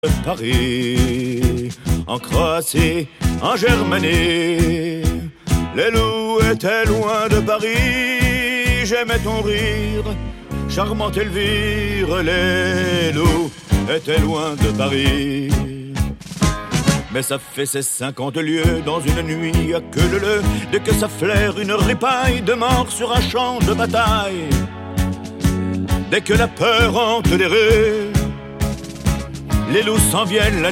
Paris, en Croatie, en Germanie, les loups étaient loin de Paris. J'aimais ton rire, charmante Elvire. Les loups étaient loin de Paris. Mais ça fait ses 50 lieues dans une nuit à queue leu. Dès que ça flaire une ripaille de mort sur un champ de bataille, dès que la peur hante les rues, les loups s'en viennent la